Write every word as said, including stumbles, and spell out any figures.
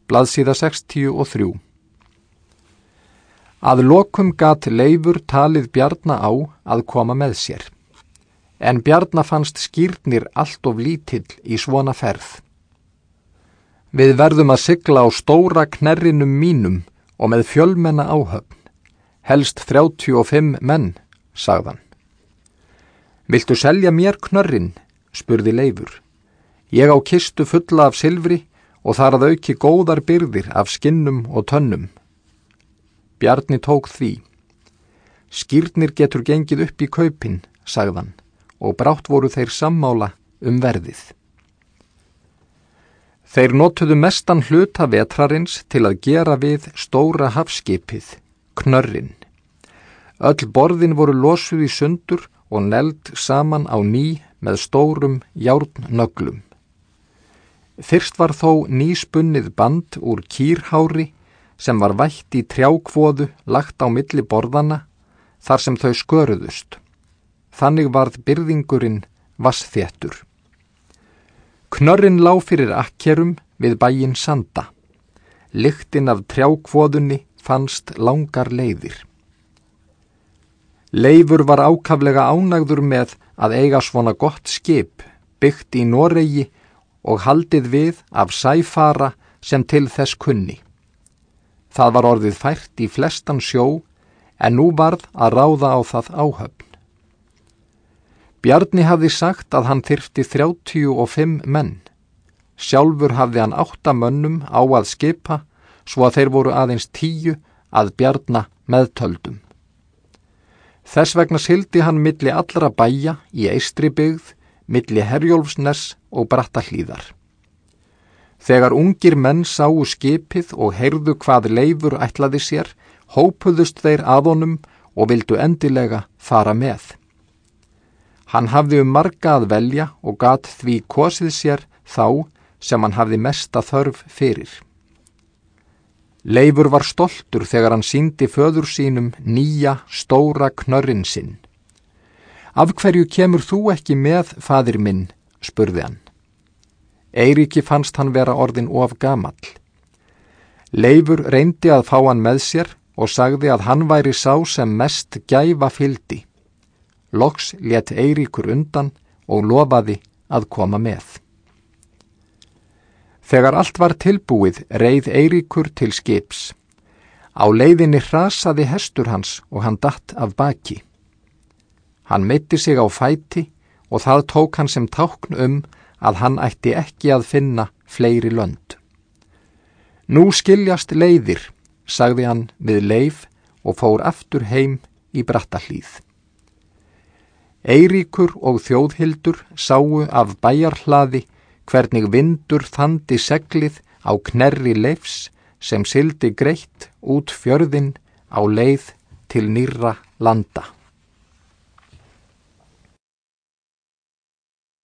blaðsíða sextíu og þrjú. Að lokum gat Leifur talið Bjarna á að koma með sér. En Bjarna fannst skírnir allt of lítill í svona ferð. Við verðum að sigla á stóra knerrinum mínum og með fjölmenna áhöfn, helst þrjátíu og fimm menn, sagðan. Viltu selja mér knörrin? Spurði Leifur. Ég á kistu fulla af silfri og þar að auki góðar birgðir af skinnum og tönnum. Bjarni tók því. Skírnir getur gengið upp í kaupin, sagðan, og brátt voru þeir sammála um verðið. Þeir notuðu mestan hluta vetrarins til að gera við stóra hafskipið, knörrin. Öll borðin voru losuð í sundur og neld saman á ný með stórum járnnöglum. Fyrst var þó nýspunnið band úr kýrhári sem var vætt í trjákvoðu lagt á milli borðana þar sem þau sköruðust. Þannig varð byrðingurinn vassþéttur. Knörrin lá fyrir akkerum við bæinn Sanda. Lyktin af trjákvoðunni fannst langar leiðir. Leifur var ákaflega ánægður með að eiga svona gott skip, byggt í Noregi og haldið við af sæfara sem til þess kunni. Það var orðið fært í flestan sjó, en nú varð að ráða á það áhöfn. Bjarni hafði sagt að hann þyrfti þrjátíu og fimm menn. Sjálfur hafði hann átta mönnum á að skipa, svo að þeir voru aðeins tíu að Bjarna meðtöldum. Þess vegna sildi hann milli allra bæja í Eystribyggð, milli Herjólfsness og Brattahlíðar. Þegar ungir menn sáu skipið og heyrðu hvað Leifur ætlaði sér, hópuðust þeir að honum og vildu endilega fara með. Hann hafði um marga að velja og gat því kosið sér þá sem hann hafði mesta þörf fyrir. Leifur var stoltur þegar hann sýndi föður sínum nýja stóra knörrin sinn. Af hverju kemur þú ekki með, faðir minn? Spurði hann. Eiríki fannst hann vera orðin of gamall. Leifur reyndi að fá hann með sér og sagði að hann væri sá sem mest gæfa fylgdi. Loks lét Eiríkur undan og lofaði að koma með. Þegar allt var tilbúið reið Eiríkur til skips. Á leiðinni hrasaði hestur hans og hann datt af baki. Hann meiddi sig á fæti og það tók hann sem tákn um að hann ætti ekki að finna fleiri lönd. Nú skiljast leiðir, sagði hann við Leif og fór aftur heim í Brattahlíð. Eiríkur og Þjóðhildur sáu af bæjarhlaði hvernig vindur þandi seglið á knerri Leifs sem sildi greitt út fjörðinn á leið til nýrra landa.